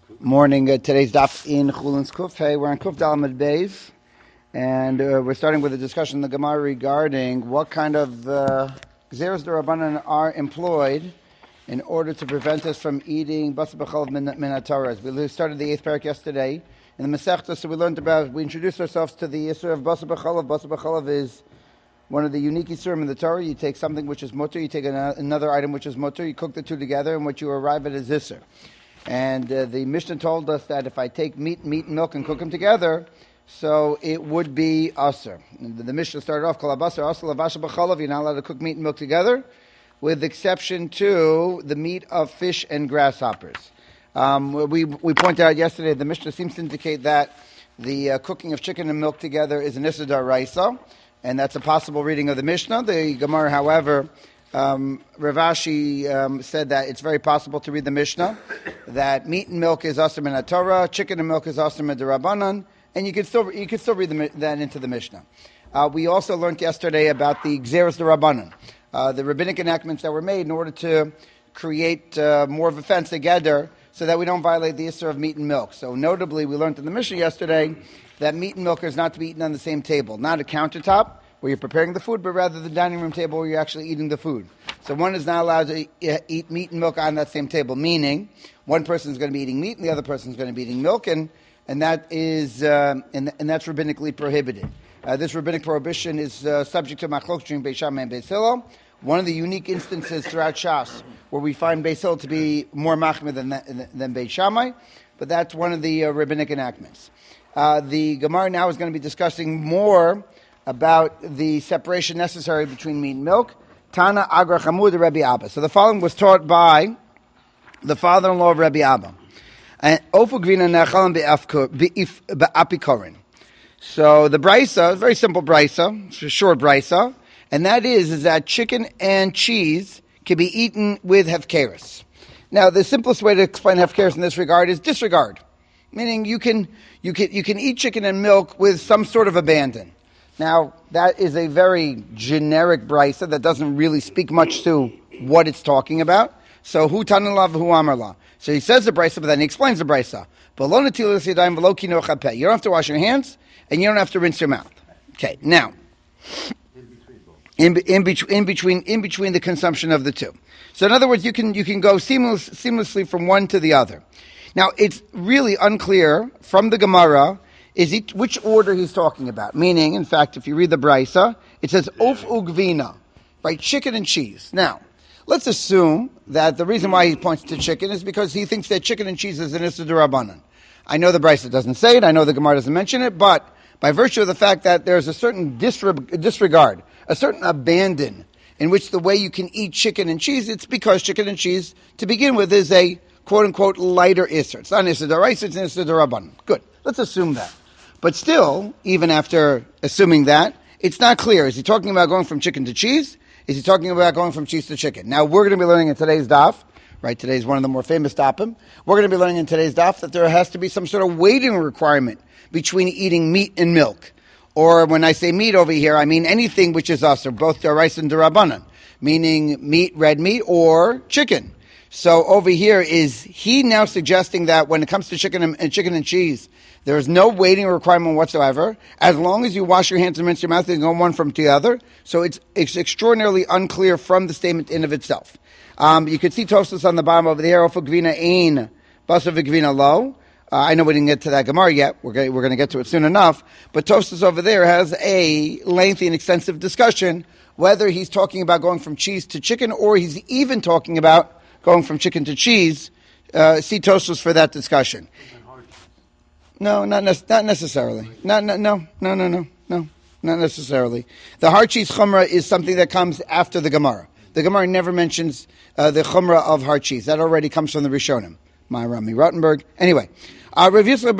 Morning. Today's daf in Chulin's Kuf. Hey, we're on Kuf Dalamad Beis, and we're starting with a discussion in the Gemara regarding what kind of Gzeros D'Rabbanan are employed in order to prevent us from eating Basar B'chalav min HaTorah. We started the 8th parak yesterday in the Masechta, so we introduced ourselves to the Yisur of Basar B'chalav. Basar B'chalav is one of the unique Yisurim in the Torah. You take something which is mutter, you take another item which is mutter, you cook the two together, and what you arrive at is Yisur. And the Mishnah told us that if I take meat and milk and cook them together, so it would be aser. The Mishnah started off, Kol habasar aser lavasha b'chalav, you're not allowed to cook meat and milk together, with exception to the meat of fish and grasshoppers. We pointed out yesterday, the Mishnah seems to indicate that the cooking of chicken and milk together is an Issur D'Oraisa, and that's a possible reading of the Mishnah. The Gemara, however, Rav Ashi said that it's very possible to read the Mishnah that meat and milk is aser min HaTorah, chicken and milk is aser min D'Rabbanan, and you could still read that into the Mishnah. We also learned yesterday about the Gzeros D'Rabbanan, the rabbinic enactments that were made in order to create more of a fence together so that we don't violate the issur of meat and milk. So notably, we learned in the Mishnah yesterday that meat and milk is not to be eaten on the same table, not a countertop where you're preparing the food, but rather the dining room table where you're actually eating the food. So one is not allowed to eat meat and milk on that same table, meaning one person is going to be eating meat and the other person is going to be eating milk, and that is and that's rabbinically prohibited. This rabbinic prohibition is subject to machlok between Beis Shammai and Beis Hillel. One of the unique instances throughout Shas where we find Beis Hillel to be more machmir than Beis Shammai, but that's one of the rabbinic enactments. The Gemara now is going to be discussing more about the separation necessary between meat and milk. Tana Agra Chamud Rabbi Abba. So the following was taught by the father-in-law of Rabbi Abba. And Ofu Gvina Nechalim Be'apikorin. So the brisa, very simple brisa, it's a short brisa, and that is that chicken and cheese can be eaten with hefkeris. Now the simplest way to explain hefkeris in this regard is disregard, meaning you can eat chicken and milk with some sort of abandon. Now, that is a very generic brisa that doesn't really speak much to what it's talking about. So, hu tanalav, hu amarla. So he says the brisa, but then he explains the brisa. You don't have to wash your hands, and you don't have to rinse your mouth. Okay, now, in between the consumption of the two. So, in other words, you can go seamlessly from one to the other. Now, it's really unclear from the Gemara which order he's talking about. Meaning, in fact, if you read the brisa, it says of ugvina, right? Chicken and cheese. Now, let's assume that the reason why he points to chicken is because he thinks that chicken and cheese is an Issur D'Rabbanan. I know the brisa doesn't say it, I know the Gemara doesn't mention it, but by virtue of the fact that there's a certain disregard, a certain abandon in which the way you can eat chicken and cheese, it's because chicken and cheese, to begin with, is a quote-unquote lighter Issur. It's not an Issur D'Oraisa, it's an Issur D'Rabbanan. Good. Let's assume that. But still, even after assuming that, it's not clear. Is he talking about going from chicken to cheese? Is he talking about going from cheese to chicken? Now, we're going to be learning in today's daf, right? Today's one of the more famous dafim. We're going to be learning in today's daf that there has to be some sort of waiting requirement between eating meat and milk. Or when I say meat over here, I mean anything which is aser, both D'Oraisa and D'Rabbanan, meaning meat, red meat, or chicken. So over here, is he now suggesting that when it comes to chicken and cheese, there is no waiting requirement whatsoever, as long as you wash your hands and rinse your mouth and go one from the other? So it's extraordinarily unclear from the statement in of itself. You can see Tosfos on the bottom over there, Ofa Gvina Ein, Basar V'Gvina Lo. I know we didn't get to that Gemara yet. We're going to get to it soon enough. But Tosfos over there has a lengthy and extensive discussion whether he's talking about going from cheese to chicken or he's even talking about going from chicken to cheese. See Tosfos for that discussion. No, not necessarily. No, not necessarily. The hard cheese chumrah is something that comes after the Gemara. The Gemara never mentions the chumrah of hard cheese. That already comes from the Rishonim. My Rami Rottenberg. Anyway, so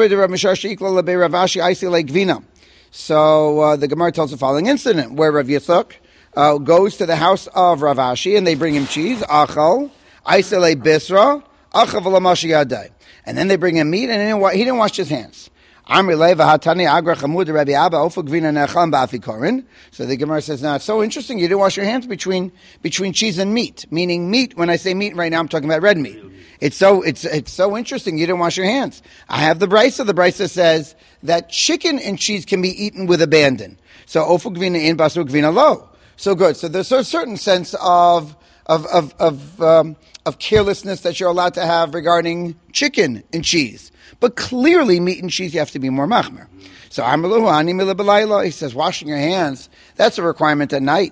the Gemara tells the following incident where Rav Yitzchak goes to the house of Rav Ashi and they bring him cheese. Achal, Aisele Bisra, Achav Lamashi Yadai. And then they bring him meat, and he didn't wash his hands. Amri Leva Hatani Agra Chamud Rabbi Abba Ofa Gvina Necham Ba'afikorin. So the Gemara says, now it's so interesting you didn't wash your hands between cheese and meat. Meaning meat, when I say meat right now I'm talking about red meat. It's so interesting you didn't wash your hands. I have the brisa. The brisa says that chicken and cheese can be eaten with abandon. So Ofa Gvina in Basur Gvina lo. So good. So there's a certain sense of carelessness that you're allowed to have regarding chicken and cheese. But clearly, meat and cheese, you have to be more machmer. So, he says, washing your hands, that's a requirement at night.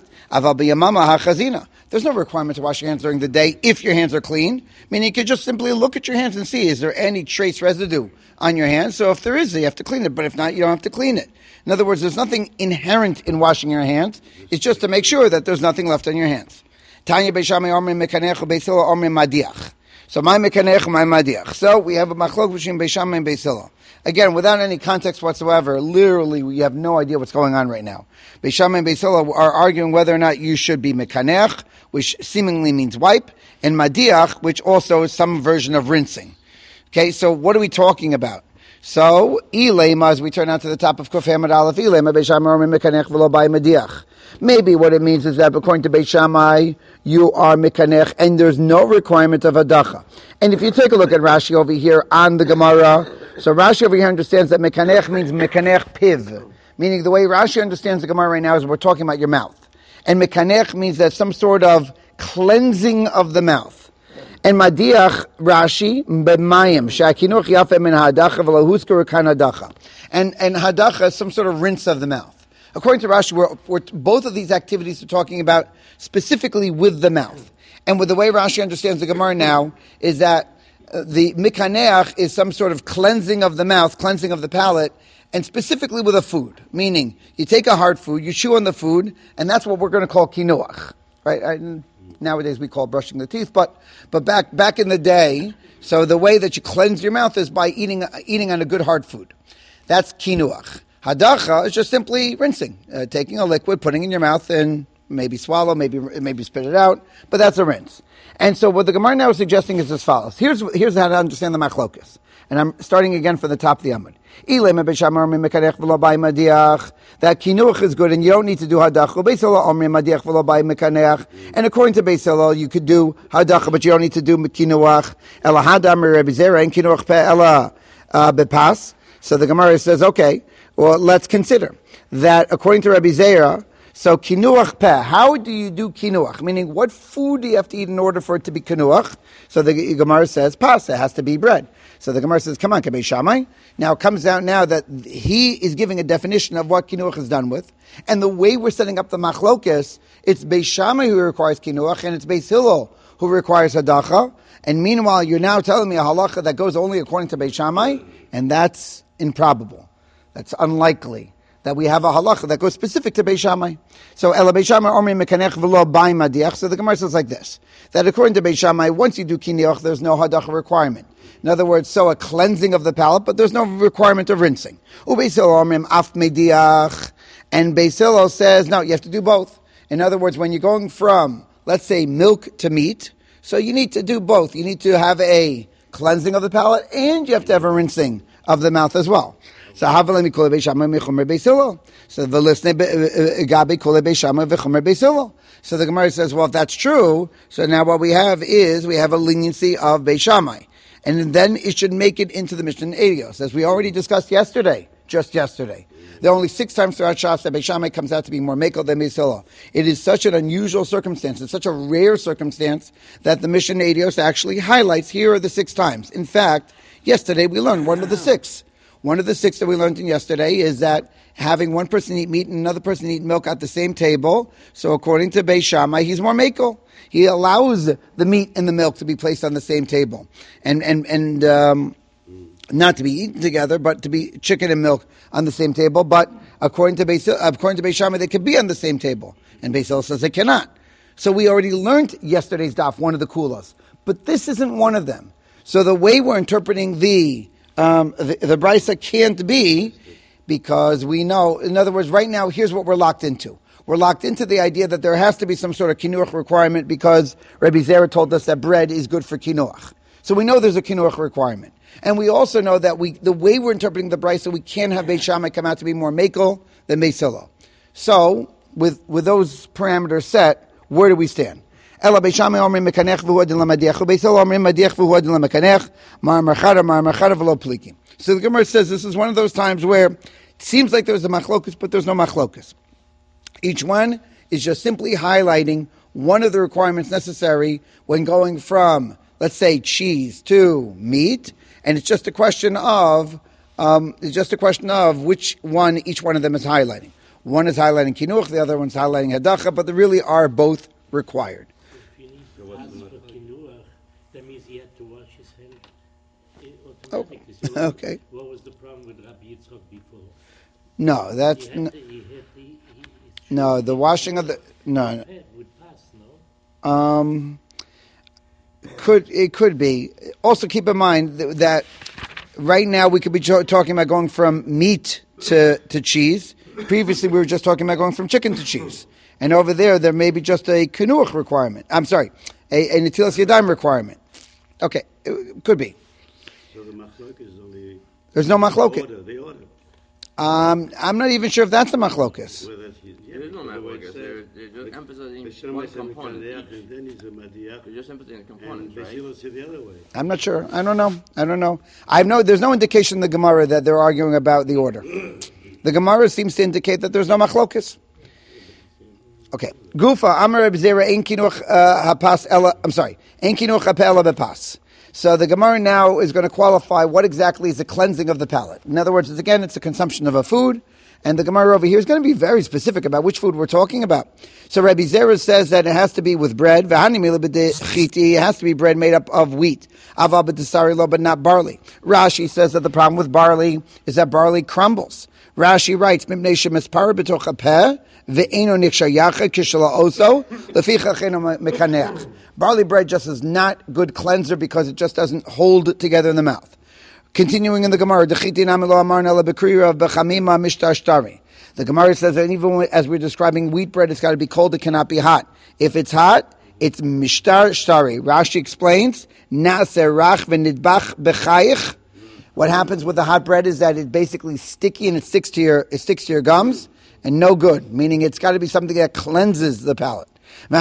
There's no requirement to wash your hands during the day if your hands are clean. Meaning you could just simply look at your hands and see, is there any trace residue on your hands? So if there is, you have to clean it. But if not, you don't have to clean it. In other words, there's nothing inherent in washing your hands. It's just to make sure that there's nothing left on your hands. Tanya Beishamai Omri Mekanech Beisila Omri Madiach. So my mekanech, my madiach. So we have a machlok between Beishamai and Beisila. Again, without any context whatsoever, literally we have no idea what's going on right now. Beishamai and Beisila are arguing whether or not you should be mekanech, which seemingly means wipe, and madiach, which also is some version of rinsing. Okay, so what are we talking about? So, ilema, as we turn out to the top of Kuf Hamad Aleph, ilema Beishamai Omri Mekanech v'lo bai madiach. Maybe what it means is that according to Beit Shammai, you are mekanech, and there's no requirement of hadacha. And if you take a look at Rashi over here on the Gemara, so Rashi over here understands that mekanech means mekanech piv, meaning the way Rashi understands the Gemara right now is we're talking about your mouth. And mekanech means that some sort of cleansing of the mouth. And madiach Rashi b'mayim she'akinuch yafeh min hadacha v'lo huskar kan hadacha. And hadacha is some sort of rinse of the mouth. According to Rashi, we're both of these activities are talking about specifically with the mouth. And with the way Rashi understands the Gemara now is that the mikaneach is some sort of cleansing of the mouth, cleansing of the palate, and specifically with a food. Meaning, you take a hard food, you chew on the food, and that's what we're going to call kinuach. Right? Nowadays we call brushing the teeth, but back in the day, so the way that you cleanse your mouth is by eating on a good hard food. That's kinuach. Hadacha is just simply rinsing, taking a liquid, putting it in your mouth, and maybe swallow, maybe spit it out, but that's a rinse. And so what the Gemara now is suggesting is as follows. Here's how to understand the machlokas. And I'm starting again from the top of the Amud. That kinuach is good, and you don't need to do hadacha. And according to Beis Hillel, you could do hadacha, but you don't need to do kinuach. So the Gemara says, okay, well, let's consider that according to Rabbi Zera, so kinuach peh, how do you do kinuach? Meaning, what food do you have to eat in order for it to be kinuach? So the Gemara says, pas, it has to be bread. So the Gemara says, come on, Kabei Shammai. Now it comes out now that he is giving a definition of what kinuach is done with. And the way we're setting up the machlokas, it's Beis Shammai who requires kinuach, and it's Beis Hillel who requires hadacha. And meanwhile, you're now telling me a halacha that goes only according to Beis Shammai, and that's improbable. That's unlikely that we have a halacha that goes specific to Beis Shammai. So, Ela Beis Shammai Omri Mekanech v'lo bai madiach. So the Gemara says like this, that according to Beis Shammai, once you do kinuach, there's no hadacha requirement. In other words, so a cleansing of the palate, but there's no requirement of rinsing. Ubeis Hillel Omrim af mediach. And Beis Hillel says, no, you have to do both. In other words, when you're going from, let's say, milk to meat, so you need to do both. You need to have a cleansing of the palate, and you have to have a rinsing of the mouth as well. So havalemi kol Beis Shammai mechumer Beis Hillel. So the listener gabi kol Beis Shammai vechumer Beis Hillel. So the Gemara says, well, if that's true, so now what we have is we have a leniency of Beis Shammai, and then it should make it into the Mishnah Eidos, as we already discussed just yesterday. There are only 6 times throughout Shas that Beis Shammai comes out to be more mekel than Beis Hillel. It is such an unusual circumstance. It's such a rare circumstance that the Mishnah Eidos actually highlights here are the 6 times. In fact, yesterday we learned one of the 6. One of the 6 that we learned in yesterday is that having one person eat meat and another person eat milk at the same table, so according to Beis Shammai, he's more mekel. He allows the meat and the milk to be placed on the same table. And not to be eaten together, but to be chicken and milk on the same table. But according to Beis Shammai, they could be on the same table. And Beis Hillel says they cannot. So we already learned yesterday's daf, one of the kulas. But this isn't one of them. So the way we're interpreting the brisa can't be, because we know, in other words, right now, here's what we're locked into. We're locked into the idea that there has to be some sort of kinuach requirement because Rabbi Zera told us that bread is good for kinuach. So we know there's a kinuach requirement. And we also know that the way we're interpreting the brisa, we can't have Beis Shammai come out to be more makel than Beis Hillel. So, with those parameters set, where do we stand? Ela Beis Shammai omrim mekanech v'hu adin lamadiach, Beis Hillel omrim madiach v'hu adin lamakanech, mar marchada v'lo plikim. So the Gemara says this is one of those times where it seems like there's a machlokus, but there's no machlokus. Each one is just simply highlighting one of the requirements necessary when going from, let's say, cheese to meat, and it's just a question of which one each one of them is highlighting. One is highlighting kinuch, the other one's highlighting hadacha, but they really are both required. If you need to ask for kinuch, that means he had to wash his hands automatically. Oh. Okay. What was the problem with Rabbi Yitzchak before? No, that's no. The washing of the no. Would pass, no? It could be. Also, keep in mind that right now we could be talking about going from meat to cheese. Previously, we were just talking about going from chicken to cheese, and over there may be just a kinuch requirement. I'm sorry, a netilas yadayim requirement. Okay, it could be. So the machlok is only. There's no machloket. The order. I'm not even sure if that's the machlokus. There's no machlokus. They're just emphasizing one component. They're just emphasizing a component, right? The other way. I'm not sure. I don't know. There's no indication in the Gemara that they're arguing about the order. The Gemara seems to indicate that there's no machlokus. Okay. Gufa Amar Reb Zera ein kinuch hapas ela. I'm sorry. Ein kinuch hapela bepas. So the Gemara now is going to qualify what exactly is the cleansing of the palate. In other words, it's a consumption of a food, and the Gemara over here is going to be very specific about which food we're talking about. So Rabbi Zera says that it has to be with bread. It has to be bread made up of wheat. But not barley. Rashi says that the problem with barley is that barley crumbles. Rashi writes, barley bread just is not good cleanser because it just doesn't hold together in the mouth. Continuing in the Gemara, the Gemara says that even as we're describing wheat bread, it's got to be cold, it cannot be hot. If it's hot, it's mishtar shtari. Rashi explains, what happens with the hot bread is that it's basically sticky and it sticks to your gums, and no good, meaning it's got to be something that cleanses the palate. The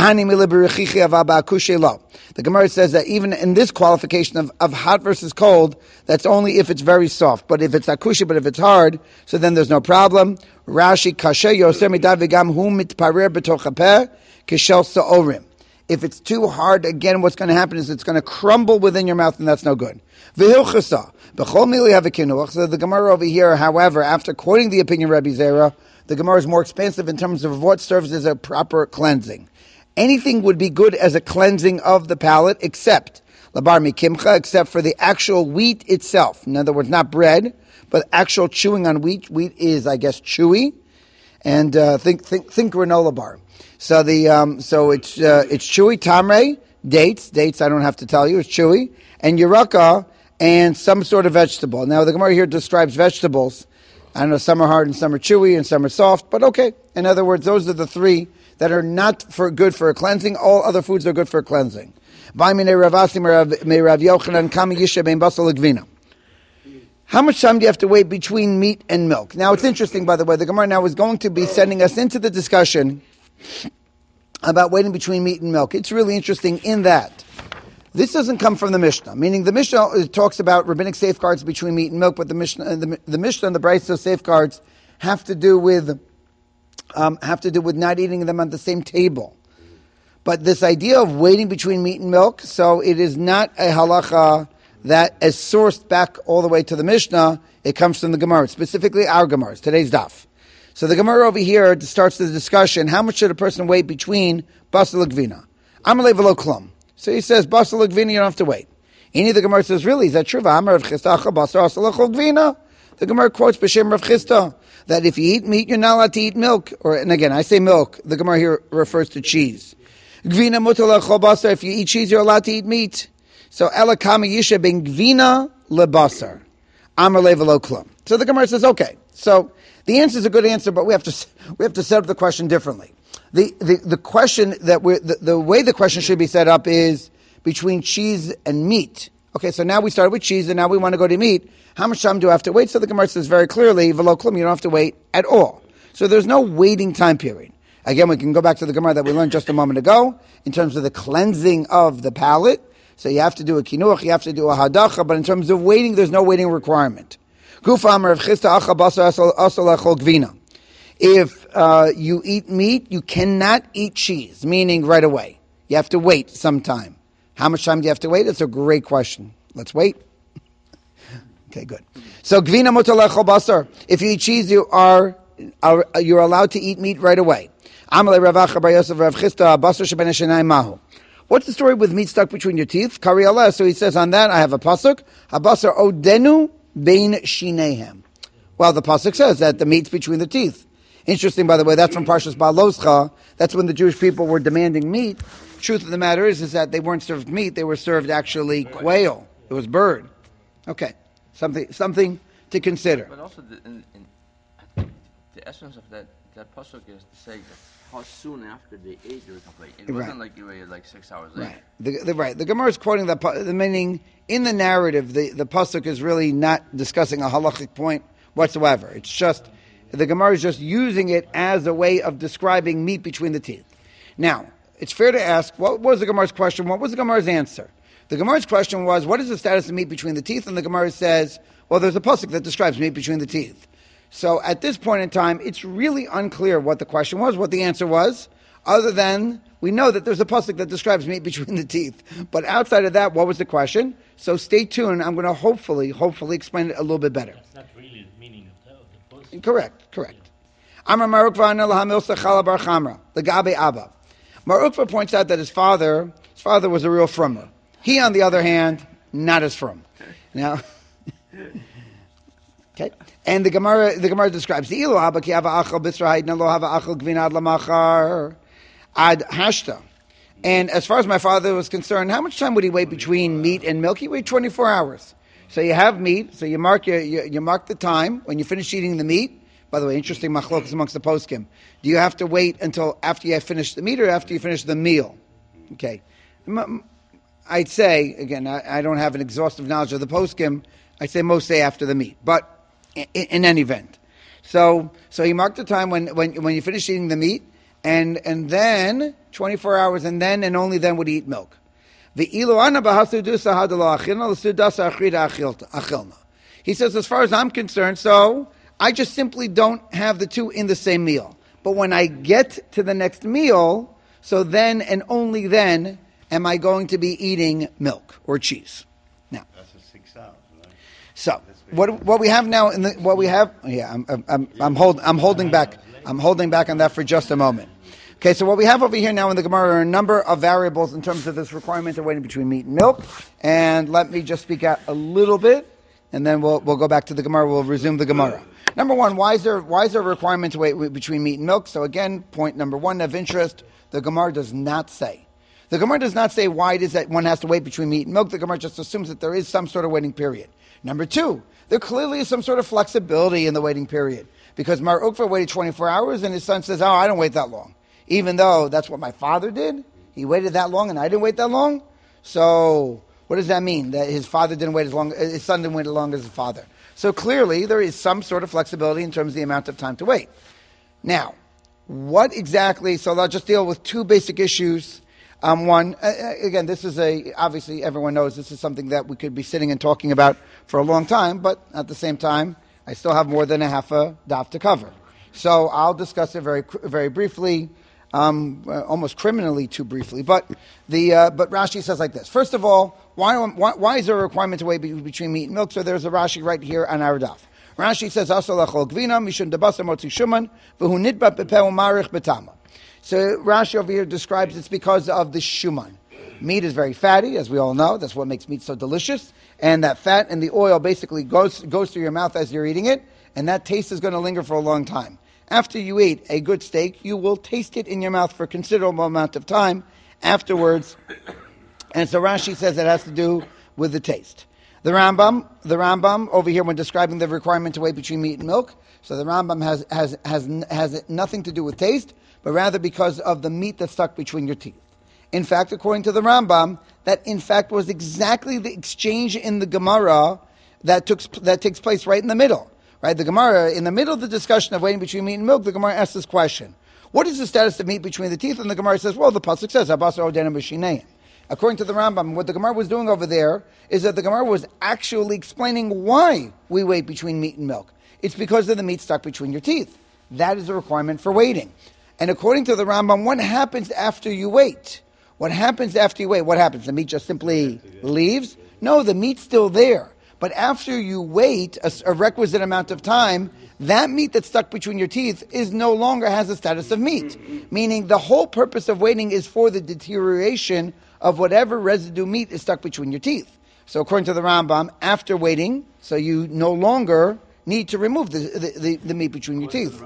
Gemara says that even in this qualification of hot versus cold, that's only if it's very soft. But if it's akushi, but if it's hard, so then there's no problem. Rashi kasher yoser midav v'gam hu mitparer b'toch hapeh kishel sa'orim. If it's too hard, again, what's going to happen is it's going to crumble within your mouth, and that's no good. V'hilchasa b'chol mili have a kinuach. So the Gemara over here, however, after quoting the opinion of Rabbi Zera, the Gemara is more expansive in terms of what serves as a proper cleansing. Anything would be good as a cleansing of the palate, except labar mikimcha, except for the actual wheat itself. In other words, not bread, but actual chewing on wheat. Wheat is, I guess, chewy, and think granola bar. So so it's chewy. Tamre, dates. I don't have to tell you, it's chewy, and yeraka, and some sort of vegetable. Now the Gemara here describes vegetables. I don't know, some are hard and some are chewy and some are soft, but okay. In other words, those are the three that are not good for a cleansing. All other foods are good for a cleansing. How much time do you have to wait between meat and milk? Now, it's interesting, by the way, the Gemara now is going to be sending us into the discussion about waiting between meat and milk. It's really interesting in that this doesn't come from the Mishnah, meaning the Mishnah talks about rabbinic safeguards between meat and milk, but the Mishnah and the Brisa safeguards have to do with not eating them on the same table. But this idea of waiting between meat and milk, so it is not a halacha that is sourced back all the way to the Mishnah. It comes from the Gemara, specifically our Gemaras, today's daf. So the Gemara over here starts the discussion, how much should a person wait between basal gvina? Amalei v'lo klum. So he says, basal gvina, you don't have to wait. Any of the Gemara says, really, is that true? Amar Rav Chisda basar asal gvina. The Gemara quotes B'Shem Rav Chisda that if you eat meat, you're not allowed to eat milk. And again, I say milk. The Gemara here refers to cheese. Gvina mutar lechol basar. If you eat cheese, you're allowed to eat meat. So ela kama yisha ben gvina lebasar. Amar levelo klum. So the Gemara says, okay. So the answer is a good answer, but we have to set up the question differently. The question that the way the question should be set up is between cheese and meat. Okay, so now we started with cheese, and now we want to go to meat. How much time do I have to wait? So the Gemara says very clearly, v'lo klum, you don't have to wait at all. So there's no waiting time period. Again, we can go back to the Gemara that we learned just a moment ago in terms of the cleansing of the palate. So you have to do a kinuach, you have to do a hadacha, but in terms of waiting, there's no waiting requirement. If you eat meat, you cannot eat cheese, meaning right away. You have to wait some time. How much time do you have to wait? That's a great question. Let's wait. Okay, good. So, gvina mutar lechol basar. If you eat cheese, you're allowed to eat meat right away. Amalei Rav Acha bar Yosef Rav Chisda basar sheben hashanayim mahu. What's the story with meat stuck between your teeth? Kari Allah. So he says on that, I have a pasuk. Habasar odenu bein shinehem. Well, the pasuk says that the meat's between the teeth. Interesting, by the way, that's from Parshas Ba'aloscha. That's when the Jewish people were demanding meat. Truth of the matter is that they weren't served meat; they were served actually quail. It was bird. Okay, something to consider. But also, the essence of that pasuk is to say that how soon after they ate they were complete. It wasn't like you waited like 6 hours later. Right. The Gemara is quoting that. The meaning in the narrative, the pasuk is really not discussing a halachic point whatsoever. It's just the Gemara is just using it as a way of describing meat between the teeth. Now, it's fair to ask, what was the Gemara's question? What was the Gemara's answer? The Gemara's question was, what is the status of meat between the teeth? And the Gemara says, well, there's a pasuk that describes meat between the teeth. So at this point in time, it's really unclear what the question was, what the answer was, other than we know that there's a pasuk that describes meat between the teeth. But outside of that, what was the question? So stay tuned. I'm going to hopefully explain it a little bit better. That's not really the meaning of the pasuk. Correct. Amar Marukva Hamil Sechala Bar Chamra, the Gabe Abba. Marukva points out that his father was a real frummer. He, on the other hand, not as frum. Now, okay. And the Gemara describes the Ilu Abba ki hava achal b'srahid na lo hava achal gvinad lamachar ad hashta. And as far as my father was concerned, how much time would he wait between meat and milk? He waited 24 hours. So you have meat. So you mark the time when you finish eating the meat. By the way, interesting machlokas amongst the poskim. Do you have to wait until after you have finished the meat or after you finish the meal? Okay. I'd say, again, I don't have an exhaustive knowledge of the poskim. I'd say most say after the meat. But in any event. So he marked the time when you finish eating the meat and then 24 hours and then and only then would he eat milk. He says, as far as I'm concerned, so I just simply don't have the two in the same meal. But when I get to the next meal, so then and only then am I going to be eating milk or cheese. Now, that's a 6 hours, right? So what we have now I'm holding back. I'm holding back on that for just a moment. Okay, so what we have over here now in the Gemara are a number of variables in terms of this requirement of waiting between meat and milk. And let me just speak out a little bit, and then we'll go back to the Gemara. We'll resume the Gemara. Number one, why is there a requirement to wait between meat and milk? So again, point number one of interest, the Gemara does not say. The Gemara does not say why it is that one has to wait between meat and milk. The Gemara just assumes that there is some sort of waiting period. Number two, there clearly is some sort of flexibility in the waiting period. Because Mar Ukva waited 24 hours and his son says, I don't wait that long. Even though that's what my father did. He waited that long and I didn't wait that long. So what does that mean? That his father didn't wait as long, his son didn't wait as long as his father. So clearly there is some sort of flexibility in terms of the amount of time to wait. Now, what exactly, so I'll just deal with two basic issues. One, again, this is obviously everyone knows this is something that we could be sitting and talking about for a long time, but at the same time, I still have more than a half a daf to cover. So I'll discuss it very, very briefly, almost criminally too briefly. But Rashi says like this. First of all, why is there a requirement to wait between meat and milk? So there's a Rashi right here on our daf. Rashi says, Asal achol gvina, mishun debasa motzi shuman, v'hu nidbat bepeh u'marich betama. So Rashi over here describes it's because of the shuman. Meat is very fatty, as we all know. That's what makes meat so delicious. And that fat and the oil basically goes through your mouth as you're eating it, and that taste is going to linger for a long time. After you eat a good steak, you will taste it in your mouth for a considerable amount of time afterwards. And so Rashi says it has to do with the taste. The Rambam over here when describing the requirement to wait between meat and milk, so the Rambam has nothing to do with taste, but rather because of the meat that's stuck between your teeth. In fact, according to the Rambam, that in fact was exactly the exchange in the Gemara that takes place right in the middle. Right, the Gemara, in the middle of the discussion of waiting between meat and milk, the Gemara asks this question: what is the status of meat between the teeth? And the Gemara says, well, the pasuk says, "Abasar odena b'shinei." According to the Rambam, what the Gemara was doing over there is that the Gemara was actually explaining why we wait between meat and milk. It's because of the meat stuck between your teeth. That is a requirement for waiting. And according to the Rambam, what happens after you wait? What happens after you wait? What happens? The meat just simply leaves? No, the meat's still there. But after you wait a requisite amount of time, that meat that's stuck between your teeth is no longer has the status of meat. Meaning the whole purpose of waiting is for the deterioration of whatever residue meat is stuck between your teeth. So according to the Rambam, after waiting, so you no longer need to remove the meat between your teeth.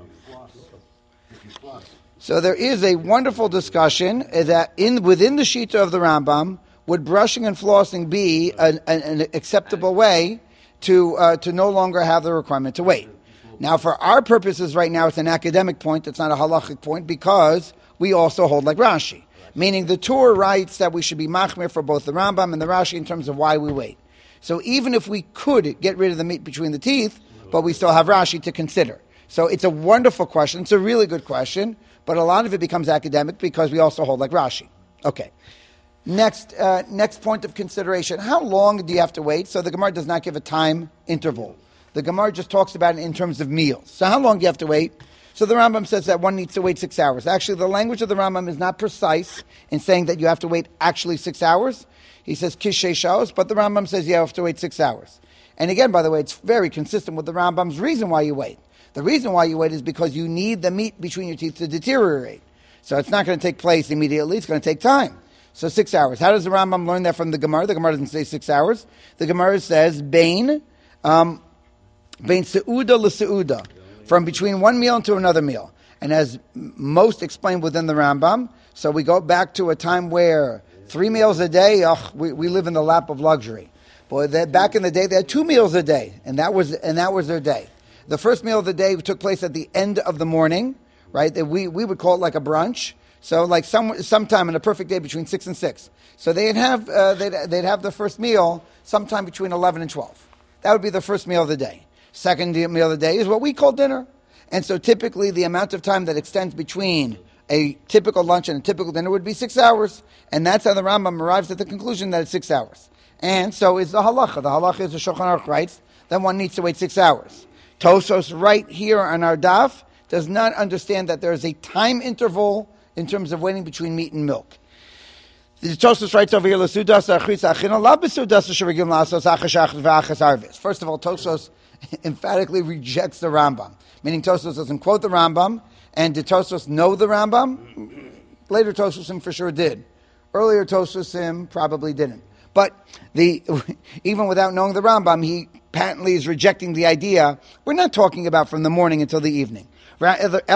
So there is a wonderful discussion that within the Shita of the Rambam, would brushing and flossing be an acceptable way to no longer have the requirement to wait? Now, for our purposes right now, it's an academic point. It's not a halachic point because we also hold like Rashi. Meaning the Torah writes that we should be machmir for both the Rambam and the Rashi in terms of why we wait. So even if we could get rid of the meat between the teeth, but we still have Rashi to consider. So it's a wonderful question. It's a really good question, but a lot of it becomes academic because we also hold like Rashi. Okay. Next point of consideration. How long do you have to wait? So the Gemara does not give a time interval. The Gemara just talks about it in terms of meals. So how long do you have to wait? So the Rambam says that one needs to wait 6 hours. Actually, the language of the Rambam is not precise in saying that you have to wait actually 6 hours. He says kishe shaos, but the Rambam says you have to wait 6 hours. And again, by the way, it's very consistent with the Rambam's reason why you wait. The reason why you wait is because you need the meat between your teeth to deteriorate. So it's not going to take place immediately. It's going to take time. So 6 hours. How does the Rambam learn that from the Gemara? The Gemara doesn't say 6 hours. The Gemara says bein seuda l'seuda, from between one meal to another meal. And as most explained within the Rambam, so we go back to a time where 3 meals a day, we live in the lap of luxury. But back in the day, they had 2 meals a day, and that was their day. The first meal of the day took place at the end of the morning, right? We would call it like a brunch. So like sometime in a perfect day between 6 and 6. So they'd have the first meal sometime between 11 and 12. That would be the first meal of the day. Second meal of the day is what we call dinner. And so typically the amount of time that extends between a typical lunch and a typical dinner would be 6 hours. And that's how the Rambam arrives at the conclusion that it's 6 hours. And so is the halacha. The halacha is the Shulchan Aruch writes that one needs to wait 6 hours. Tosos right here on our daf does not understand that there is a time interval in terms of waiting between meat and milk. The Tosfos writes over here, First of all, Tosfos emphatically rejects the Rambam, meaning Tosfos doesn't quote the Rambam. And did Tosfos know the Rambam? Later Tosfos for sure did. Earlier Tosfos probably didn't. But even without knowing the Rambam, he patently is rejecting the idea. We're not talking about from the morning until the evening. It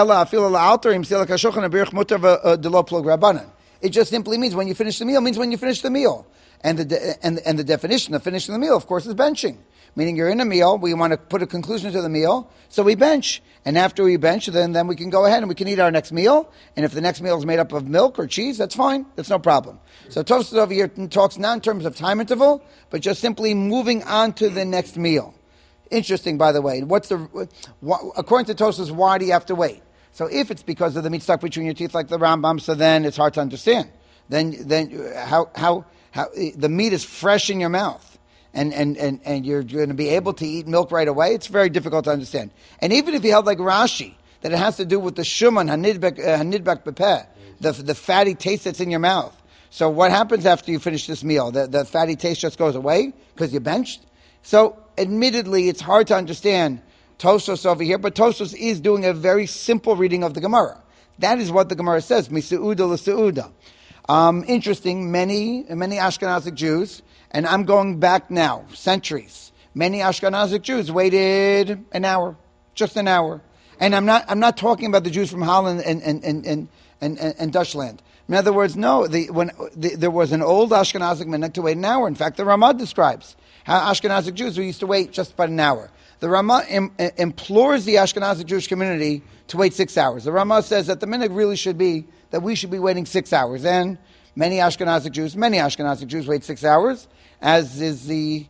just simply means when you finish the meal, means when you finish the meal. And the definition of finishing the meal, of course, is benching. Meaning you're in a meal, we want to put a conclusion to the meal, so we bench. And after we bench, then we can go ahead and we can eat our next meal. And if the next meal is made up of milk or cheese, that's fine. That's no problem. So Tosfos over here talks not in terms of time interval, but just simply moving on to the next meal. Interesting, by the way. According to Tosfos, why do you have to wait? So if it's because of the meat stuck between your teeth like the Rambam, so then it's hard to understand. Then how the meat is fresh in your mouth, and you're going to be able to eat milk right away. It's very difficult to understand. And even if you held like Rashi, that it has to do with the shuman hanidbak bepeh, the fatty taste that's in your mouth. So what happens after you finish this meal? The fatty taste just goes away because you benched. So admittedly, it's hard to understand Tosfos over here, but Tosfos is doing a very simple reading of the Gemara. That is what the Gemara says, miseuda l'seuda. Interesting, many Ashkenazic Jews, and I'm going back now, centuries. Many Ashkenazic Jews waited an hour, just an hour. And I'm not talking about the Jews from Holland and Dutchland. In other words, no, there was an old Ashkenazic minhag to wait an hour. In fact, the Ramah describes how Ashkenazic Jews who used to wait just about an hour. The Ramah implores the Ashkenazic Jewish community to wait 6 hours. The Ramah says that the minhag really should be that we should be waiting 6 hours. And Many Ashkenazic Jews wait 6 hours, as is the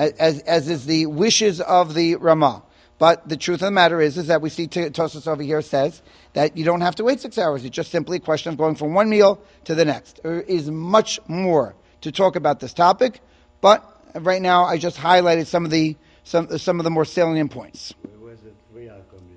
wishes of the Ramah. But the truth of the matter is that we see Tosfos over here says that you don't have to wait 6 hours. It's just simply a question of going from one meal to the next. There is much more to talk about this topic, but right now I just highlighted some of the more salient points. Where's the 3 hour coming?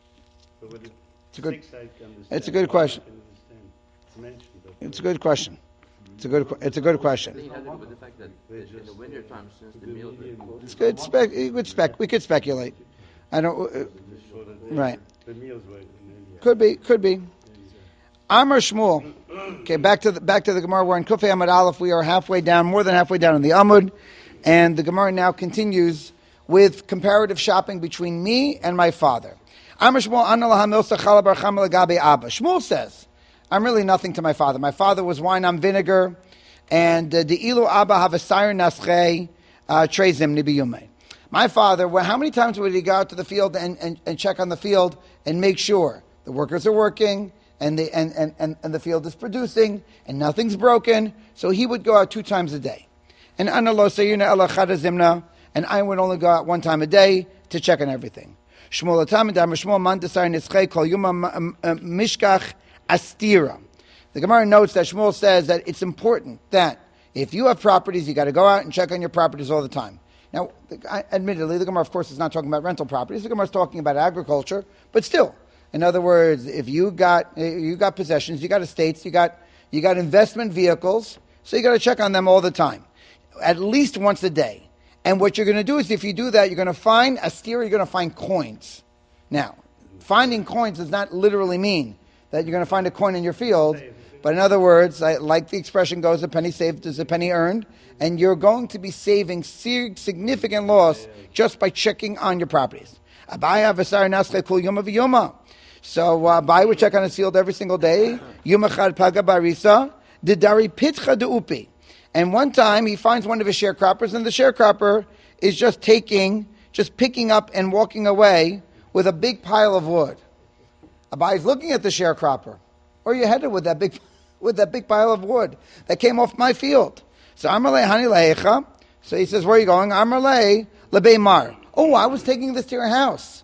So with the It's a good. 6 I can understand. It's a good question. I can understand. It's mentioned. but- It's a good question. It's a good question. It had to do with the fact that in the winter time, since the meals were It's good. We could speculate. I don't. So that Right. The meals were in India. Could be. Amar Shmuel. Okay, back to the Gemara. We're in Kufay Amud Aleph. We are more than halfway down in the Amud, and the Gemara now continues with comparative shopping between me and my father. Amar Shmuel Anna laha milsa challah bar chama legabe Abba. Shmuel says, I'm really nothing to my father. My father was wine on vinegar, and the ilu Abba havasayir naschei trezim nibiyume. My father, how many times would he go out to the field and check on the field and make sure the workers are working and the field is producing and nothing's broken? So he would go out 2 times a day. And Ana lo sayirna ela chada zimna, and I would only go out 1 time a day to check on everything. Shmuel atam dam Shmuel man desar nischei kol yuma mishkach astira. The Gemara notes that Shmuel says that it's important that if you have properties, you got to go out and check on your properties all the time. Now, admittedly, the Gemara, of course, is not talking about rental properties. The Gemara is talking about agriculture, but still, in other words, if you got possessions, you got estates, you got investment vehicles, so you got to check on them all the time, at least once a day. And what you're going to do is, if you do that, you're going to find astira, you're going to find coins. Now, finding coins does not literally mean that you're going to find a coin in your field, but in other words, like the expression goes, a penny saved is a penny earned, and you're going to be saving significant loss just by checking on your properties. Abaya v'sar naschei kol yoma v'yoma. So Abaya would check on his field every single day. Yom echad paga barisa didari pitcha deupi. And one time he finds one of his sharecroppers, and the sharecropper is just picking up and walking away with a big pile of wood. Abaya's looking at the sharecropper. Where are you headed with that big pile of wood that came off my field? So Amarle Hani Lehecha. So he says, where are you going? Amarle Lebeimar. Oh, I was taking this to your house.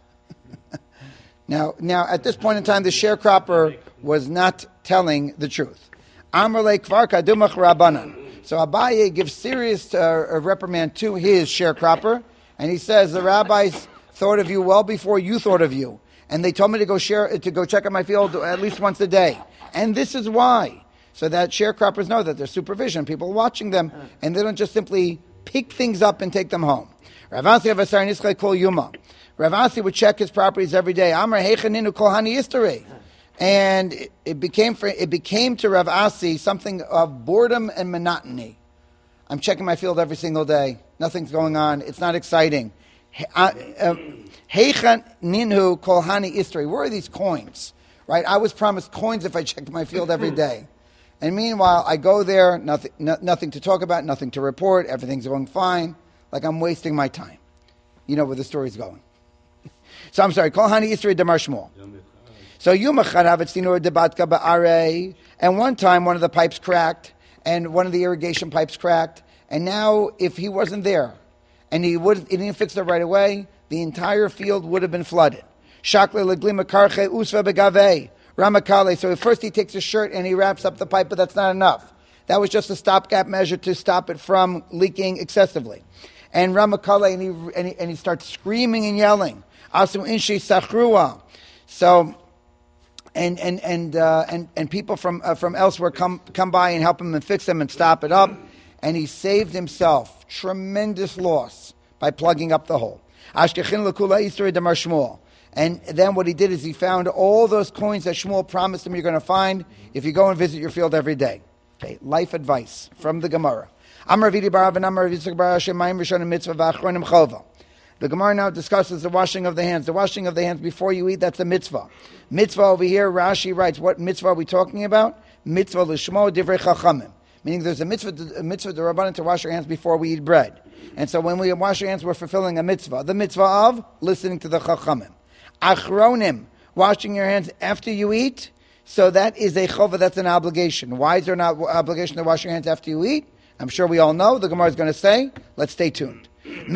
Now at this point in time, the sharecropper was not telling the truth. Amarle Kvar Kadumach Rabbanan. So Abaye gives serious reprimand to his sharecropper, and he says, the rabbis thought of you well before you thought of you. And they told me to go check on my field at least once a day. And this is why. So that sharecroppers know that there's supervision, people watching them, and they don't just simply pick things up and take them home. Rav Asi would check his properties every day. And it became to Rav Asi something of boredom and monotony. I'm checking my field every single day. Nothing's going on. It's not exciting. Heichan ninhu kolhani istri. Where are these coins? Right? I was promised coins if I checked my field every day. And meanwhile, I go there, nothing to talk about, nothing to report, everything's going fine, like I'm wasting my time. You know where the story's going. So I'm sorry, kolhani istri demar shmuel. So yumacharav etzinu debatka ba'arei, and one time one of the pipes cracked, and one of the irrigation pipes cracked, and now if he wasn't there, and he didn't fix it right away, the entire field would have been flooded. Shakle leglima karche usva begave ramakale. So first he takes his shirt and he wraps up the pipe, but that's not enough. That was just a stopgap measure to stop it from leaking excessively. And ramakale, and he starts screaming and yelling. Asu inshi sachrua. So and people from elsewhere come by and help him and fix them and stop it up. And he saved himself tremendous loss by plugging up the hole. Ashkechin lekula isri demar Shmuel. And then what he did is he found all those coins that Shmuel promised him you're going to find if you go and visit your field every day. Okay, life advice from the Gemara. The Gemara now discusses the washing of the hands. The washing of the hands before you eat, that's a mitzvah. Mitzvah over here, Rashi writes, what mitzvah are we talking about? Mitzvah l'shmo divrei chachamim. Meaning there's a mitzvah d'Rabbanan to wash our hands before we eat bread. And so when we wash our hands, we're fulfilling a mitzvah. The mitzvah of listening to the chachamim. Achronim, washing your hands after you eat. So that is a chova, that's an obligation. Why is there not obligation to wash your hands after you eat? I'm sure we all know. The Gemara is going to say, let's stay tuned.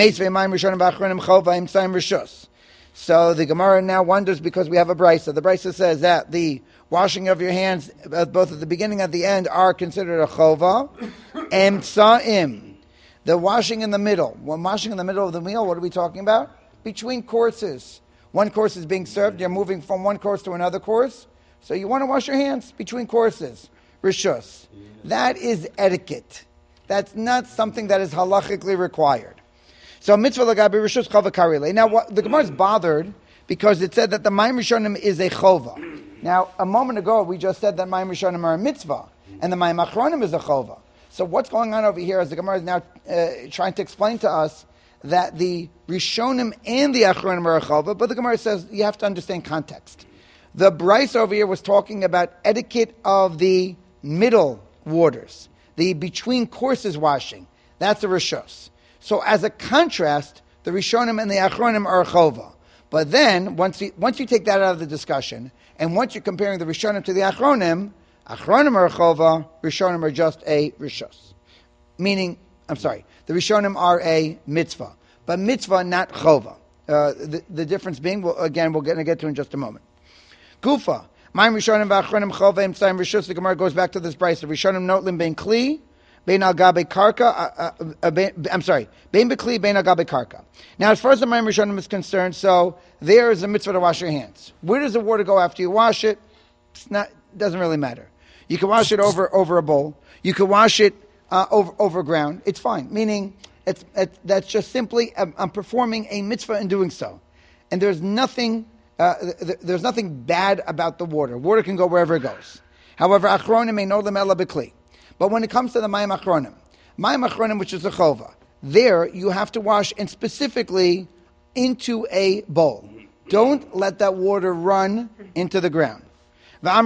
So the Gemara now wonders, because we have a brisa. The brisa says that the washing of your hands, both at the beginning and at the end, are considered a chova. Emtsaim, the washing in the middle. When washing in the middle of the meal, what are we talking about? Between courses. One course is being served, you're moving from one course to another course. So you want to wash your hands between courses. Rishus. That is etiquette. That's not something that is halachically required. So mitzvah lagabi rishus chova karile. Now the Gemara is bothered because it said that the Mayim Rishonim is a chova. Now a moment ago we just said that Mayim Rishonim are a mitzvah and the Mayim Achronim is a chova. So what's going on over here is the Gemara is now trying to explain to us that the Rishonim and the Achronim are a chova, but the Gemara says you have to understand context. The Bryce over here was talking about etiquette of the middle waters, the between courses washing. That's a rishos. So as a contrast, the Rishonim and the Achronim are a chova. But then, once you take that out of the discussion, and once you're comparing the Rishonim to the Achronim are a chova, Rishonim are just a rishos. Meaning, the Rishonim are a mitzvah. But mitzvah, not chova. The difference being, we're going to get to in just a moment. Gufa. Ma'im Rishonim v'Achronim chova emtzayim rishus. The Gemara goes back to this price. The Rishonim notlim bein kli, bein al gabe karka. Bein bekli, bein al gabe karka. Now, as far as the Ma'im Rishonim is concerned, so there is a mitzvah to wash your hands. Where does the water go after you wash it? Doesn't really matter. You can wash it over a bowl. You can wash it over ground. It's fine. Meaning, that's just simply I'm performing a mitzvah in doing so, and there's nothing bad about the water. Water can go wherever it goes. However, achronim may know them ela b'kli. But when it comes to the mayim achronim, which is a chova, there you have to wash, and specifically into a bowl. Don't let that water run into the ground. Now,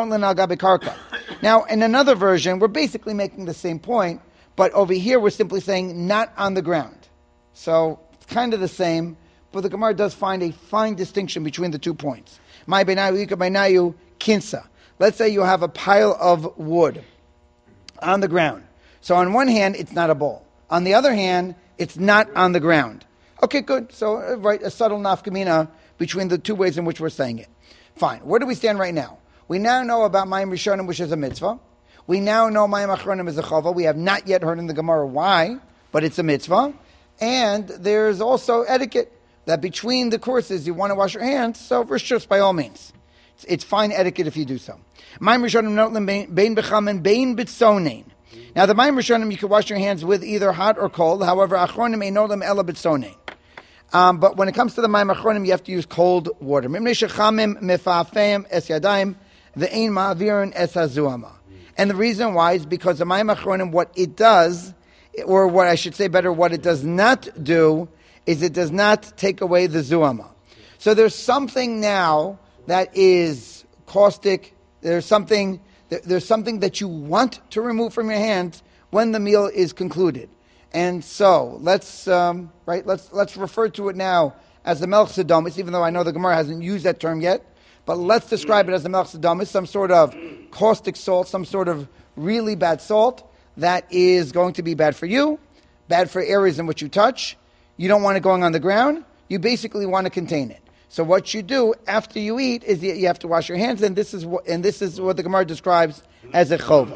in another version, we're basically making the same point, but over here we're simply saying not on the ground. So it's kind of the same, but the Gemara does find a fine distinction between the 2 points. My benayu benayu kinsa. Let's say you have a pile of wood on the ground. So on one hand, it's not a bowl. On the other hand, it's not on the ground. Okay, good. So a subtle nafkamina between the 2 ways in which we're saying it. Fine. Where do we stand right now? We now know about Mayim Rishonim, which is a mitzvah. We now know Mayim Achronim is a chava. We have not yet heard in the Gemara why, but it's a mitzvah. And there's also etiquette, that between the courses you want to wash your hands, so rishus by all means. It's fine etiquette if you do so. Mayim Rishonim notlim bein bechamen bein bitzonein. Now the Mayim Rishonim you can wash your hands with either hot or cold. However, Achronim ein notlim ela bitzonein. But when it comes to the Mayim Achronim, you have to use cold water. Mimnei shechamim mefafeim es yadayim ve'ein ma'avirin es hazuama. And the reason why is because the Mayim Achronim, what it does, or what I should say better, what it does not do, is it does not take away the zuama. So there's something now that is caustic. There's something that you want to remove from your hands when the meal is concluded. And so let's refer to it now as the melch sedomis, even though I know the Gemara hasn't used that term yet. But let's describe it as the melch sedomis, some sort of caustic salt, some sort of really bad salt that is going to be bad for you, bad for areas in which you touch. You don't want it going on the ground. You basically want to contain it. So what you do after you eat is you have to wash your hands, and this is what the Gemara describes as a chova.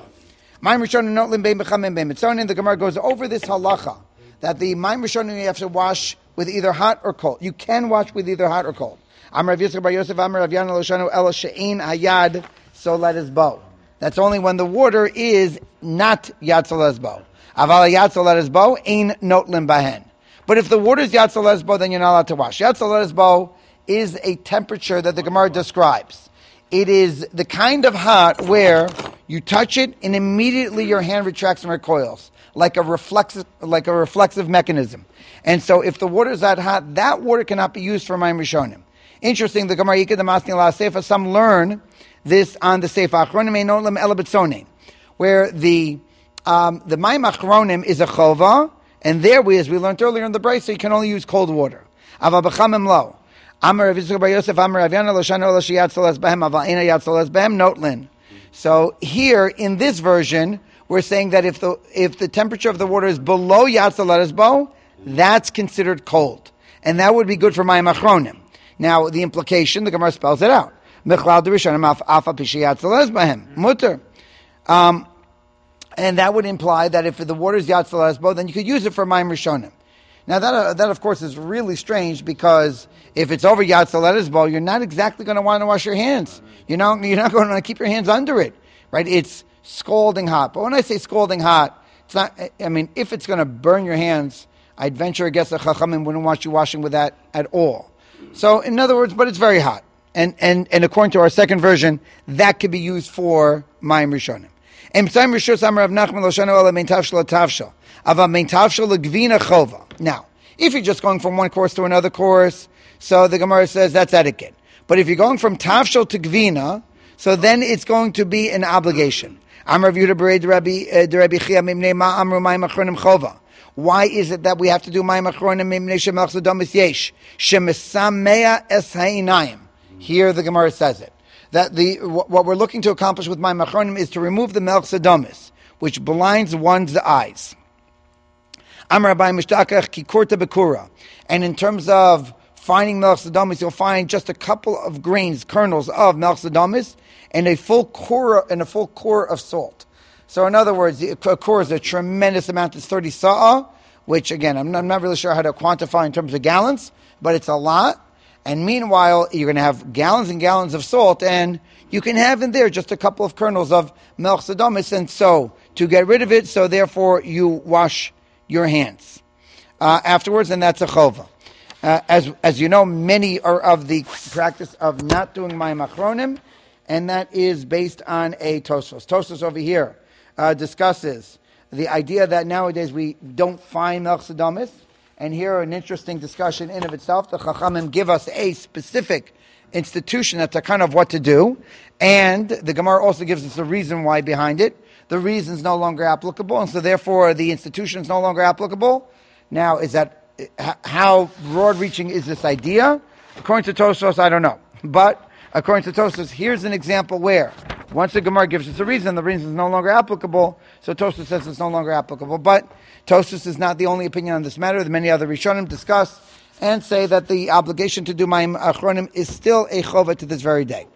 The Gemara goes over this halacha that the Mayim Rishonim you have to wash with either hot or cold. You can wash with either hot or cold. So let us bow. That's only when the water is not yatzal lesbo. Aval yatzal lesbo ein notlim bahen. But if the water is yatzal lesbo, then you're not allowed to wash. Yatzal lesbo is a temperature that the Gemara describes. It is the kind of hot where you touch it and immediately your hand retracts and recoils, like a reflexive mechanism. And so if the water is that hot, that water cannot be used for Mayim Rishonim. Interesting, the Gemara Yikad Masni La Seifa, some learn this on the Seifa Achronim Ein Notlim Ela B'Tzonein, where the Mayim Achronim is a chova, and there as we learned earlier in the Brisa, you can only use cold water. Aval B'Chamim Lo. Amar Rav Yitzchak bar Yosef, Amar Rav Yana, lo shana lo sheyat solas behem, aval ena yat solas behem, notlin. So here, in this version, we're saying that if the temperature of the water is below yat solas bo, that's considered cold. And that would be good for mayim achronim. Now, the implication, the Gemara spells it out. Mechlal d'rishonim afa pishiyat solas behem, mutter. And that would imply that if the water is Yatzel Esbo, then you could use it for Mayim Rishonim. Now that of course is really strange, because if it's over Yatzel Esbo, you're not exactly going to want to wash your hands. You're not going to keep your hands under it, right? It's scalding hot. But when I say scalding hot, it's not. I mean, if it's going to burn your hands, I'd venture a guess that Chachamim wouldn't want you washing with that at all. So in other words, but it's very hot, and according to our second version, that could be used for Mayim Rishonim. Now, if you're just going from one course to another course, so the Gemara says that's etiquette. But if you're going from tafshel to gvina, so then it's going to be an obligation. Why is it that we have to do mayim achronim? Here the Gemara says it. That what we're looking to accomplish with mayim achronim is to remove the melch sedamis, which blinds one's eyes. Amar Abai mishdakach kikurta bekura. And in terms of finding melch sedamis, you'll find just a couple of grains, kernels of melch sedamis, and a full core of salt. So in other words, a core is a tremendous amount. It's 30 sa'ah, which again, I'm not really sure how to quantify in terms of gallons, but it's a lot. And meanwhile, you're going to have gallons and gallons of salt, and you can have in there just a couple of kernels of melch sedamis, and so to get rid of it, so therefore you wash your hands afterwards, and that's a chova. As you know, many are of the practice of not doing mayim achronim, and that is based on a Tosfos. Tosfos over here discusses the idea that nowadays we don't find melch sedamis. And here an interesting discussion in of itself. The Chachamim give us a specific institution that's a kind of what to do. And the Gemara also gives us the reason why behind it. The reason is no longer applicable, and so therefore the institution is no longer applicable. Now, is that how broad-reaching is this idea? According to Tosfos, I don't know. But according to Tosfos, here's an example where once the Gemara gives us the reason is no longer applicable, so Tosfos says it's no longer applicable. But Tosfos is not the only opinion on this matter. The many other Rishonim discuss and say that the obligation to do mayim achronim is still a chova to this very day.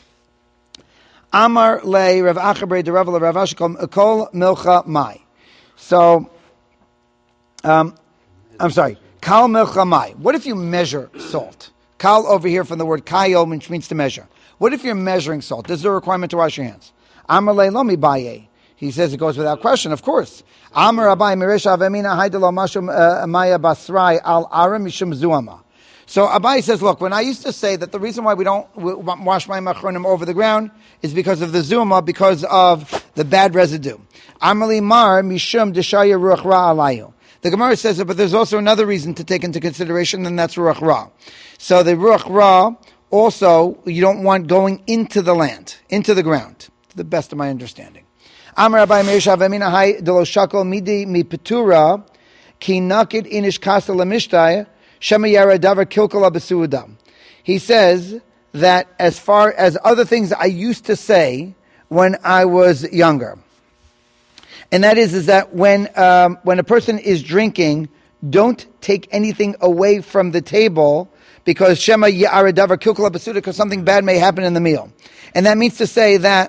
Amar le Rav Achabre de Rav Ashkom kol milcha mai. So, I'm sorry, kal milcha mai. What if you measure salt? Kal over here from the word kayo, which means to measure. What if you're measuring salt? Is there a requirement to wash your hands? Amar le lo mi baye. He says it goes without question, of course. Amar Abai Miresha Avemina Haidelo Mashum Maya Basrai Al Aram Mishum Zuama. So Abai says, look, when I used to say that the reason why we don't wash mayim achronim over the ground is because of the zuama, because of the bad residue. Amar Mar Mishum Deshaya Ruach Ra Alayu. The Gemara says it, but there's also another reason to take into consideration, and that's Ruach Ra. So the Ruach Ra also you don't want going into the land, into the ground, to the best of my understanding. Amar Abai Meishav Amina Hai Delo Shakol Midi Mi Petura Ki Nakid Inish Kasa Lamishtai Shema Yara Davar Kilkala Besuudam. He says that as far as other things I used to say when I was younger, and that is that when a person is drinking, don't take anything away from the table, because Shema Yara Davar Kilkala Besuudam, because something bad may happen in the meal, and that means to say that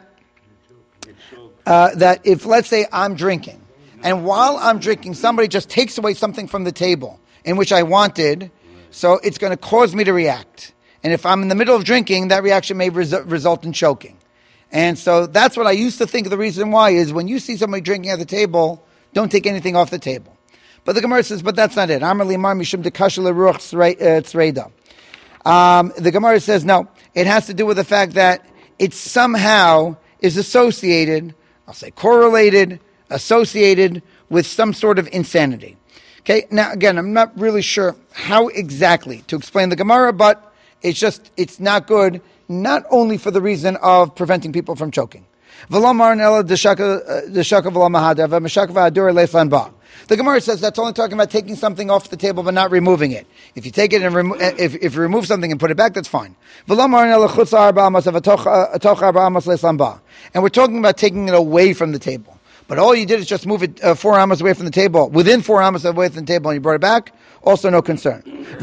if, let's say, I'm drinking, and while I'm drinking, somebody just takes away something from the table in which I wanted, so it's going to cause me to react. And if I'm in the middle of drinking, that reaction may result in choking. And so that's what I used to think the reason why is when you see somebody drinking at the table, don't take anything off the table. But the Gemara says, but that's not it. The Gemara says, no, it has to do with the fact that it somehow is associated, I'll say correlated, associated with some sort of insanity. Okay, now again, I'm not really sure how exactly to explain the Gemara, but it's not good, not only for the reason of preventing people from choking. The Gemara says that's only talking about taking something off the table but not removing it. If you take it and if you remove something and put it back, that's fine. And we're talking about taking it away from the table. But all you did is just move it 4 amas away from the table, within 4 amas away from the table, and you brought it back, also no concern.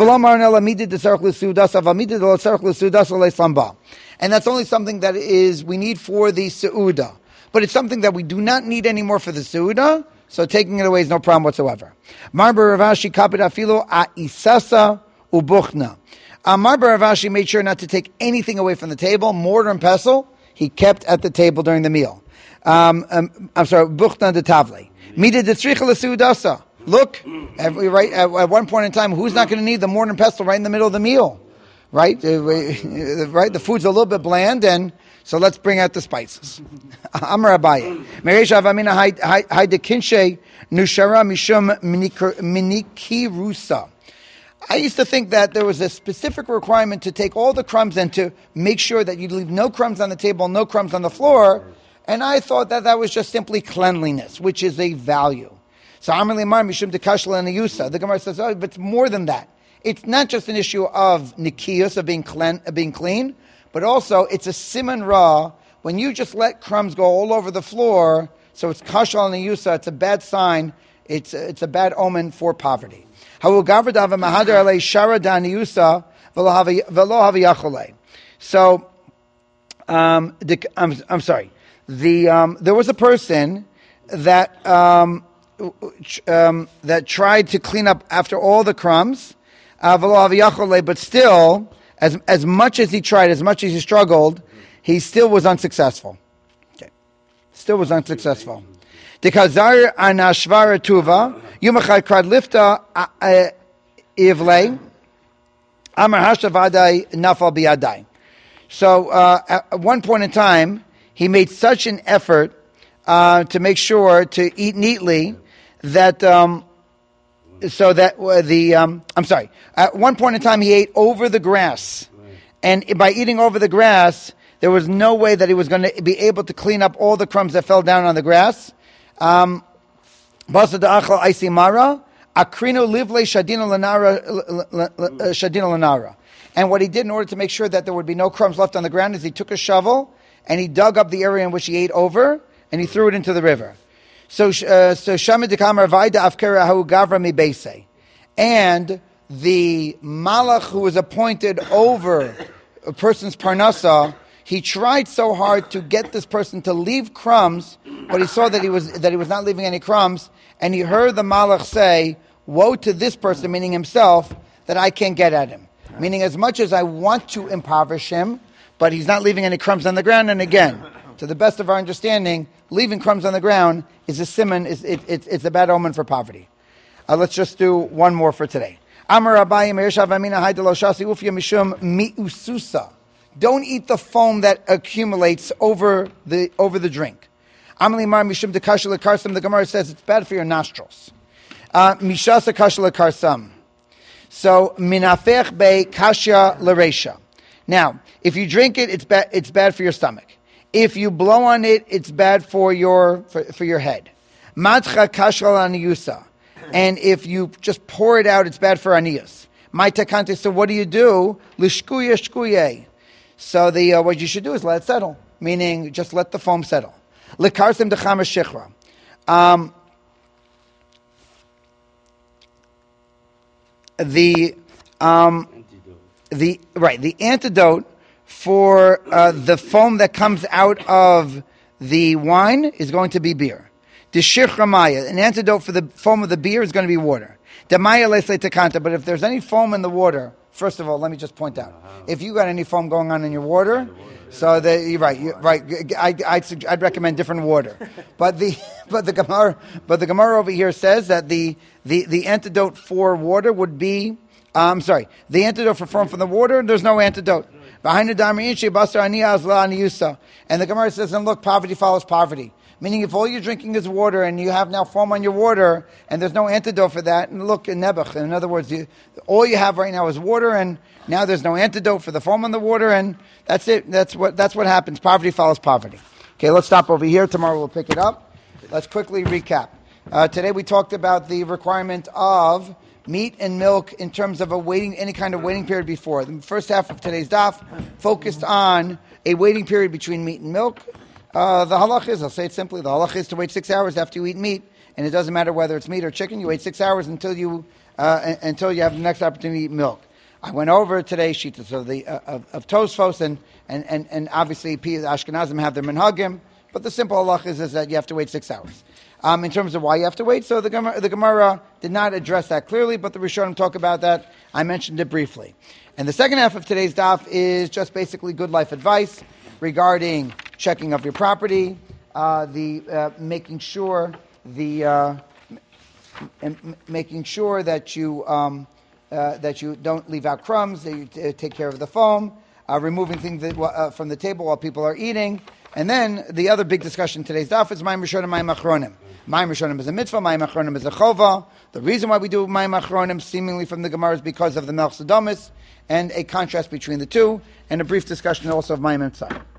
And that's only something that is we need for the Seudah. But it's something that we do not need anymore for the Seudah, so taking it away is no problem whatsoever. Marbar Ravashi kapid afilo isasa ubuchna. Marbar Ravashi made sure not to take anything away from the table. Mortar and pestle, he kept at the table during the meal. I'm sorry, buchna de tavle. Mida de tzricha lesuudasa. Look, at one point in time, who's not going to need the mortar and pestle right in the middle of the meal? Right? Right? The food's a little bit bland, and so let's bring out the spices. Amar Abaye. Mereisha avamina haide kinshe nushara mishum minikirusa. I used to think that there was a specific requirement to take all the crumbs and to make sure that you leave no crumbs on the table, no crumbs on the floor, and I thought that that was just simply cleanliness, which is a value. So Amar Limar mishum dekashla and yusa. The Gemara says, oh, but it's more than that. It's not just an issue of nikiyus, of being clean, but also it's a siman ra. When you just let crumbs go all over the floor, so it's kashal and yusa, it's a bad sign, it's a bad omen for poverty. So, I'm sorry. There was a person that that tried to clean up after all the crumbs, but still, as much as he tried, as much as he struggled, he still was unsuccessful. Okay. Still was unsuccessful. Dekazar anashvara tuva yumachad krad lifta ivle amar hashavadai nafal biadai. So at one point in time, he made such an effort to make sure to eat neatly that so that I'm sorry. At one point in time, he ate over the grass, and by eating over the grass, there was no way that he was going to be able to clean up all the crumbs that fell down on the grass. Akrino livle shadino lanara. And what he did in order to make sure that there would be no crumbs left on the ground is he took a shovel and he dug up the area in which he ate over and he threw it into the river. So Shamid Dekamar Vaida Afkera Hu Gavra Mi Beise. And the malach who was appointed over a person's parnasa, he tried so hard to get this person to leave crumbs, but he saw that he was not leaving any crumbs, and he heard the malach say, "Woe to this person," meaning himself, that I can't get at him. Meaning, as much as I want to impoverish him, but he's not leaving any crumbs on the ground. And again, to the best of our understanding, leaving crumbs on the ground is a siman, it's a bad omen for poverty. Let's just do one more for today. Amar Abaye Mereshav Amina Haidelo Shasi Ufya Mishum Miususa. Don't eat the foam that accumulates over the drink. Amali Mar Mishum Dekashla Karsam. The Gemara says it's bad for your nostrils. Mishasa Kashla Karsam. So minafech be kasha l'resha. Now, if you drink it, it's bad for your stomach. If you blow on it, it's bad for your head. Matcha kasha l'aniyusa. And if you just pour it out, it's bad for aniyus. Maitakante. So what do you do? Lishkuya shkuye. So what you should do is let it settle, meaning just let the foam settle. Lekarsim dechama shechra. The antidote for the foam that comes out of the wine is going to be beer. The shirchamaya, an antidote for the foam of the beer is going to be water. Demaya lesle takanta, but if there's any foam in the water, first of all, let me just point out, if you got any foam going on in your water, so you're right. I'd recommend different water. But the Gemara over here says that the antidote for water would be, the antidote for foam from the water, there's no antidote. And the Gemara says, and look, poverty follows poverty. Meaning if all you're drinking is water and you have now foam on your water and there's no antidote for that, and look, in Nebuch, in other words, all you have right now is water and now there's no antidote for the foam on the water and that's it. That's what happens. Poverty follows poverty. Okay, let's stop over here. Tomorrow we'll pick it up. Let's quickly recap. Today we talked about the requirement of meat and milk in terms of any kind of waiting period before. The first half of today's daf focused on a waiting period between meat and milk. The halach is, I'll say it simply, the halach is to wait 6 hours after you eat meat, and it doesn't matter whether it's meat or chicken. You wait 6 hours until you have the next opportunity to eat milk. I went over today shitas of Tosfos, and obviously the Ashkenazim have their minhagim, but the simple halach is that you have to wait 6 hours. In terms of why you have to wait, so the Gemara did not address that clearly, but the Rishonim talk about that. I mentioned it briefly. And the second half of today's daf is just basically good life advice regarding checking of your property, making sure that you don't leave out crumbs, that you take care of the foam, removing things from the table while people are eating. And then the other big discussion in today's daf is Mayim Rishonim, Mayim Achronim. Mayim Rishonim is a mitzvah, Mayim Achronim is a chova. The reason why we do Mayim Achronim, seemingly from the Gemara, is because of the Melch Sodomis, and a contrast between the two, and a brief discussion also of Mayim Mitzvah.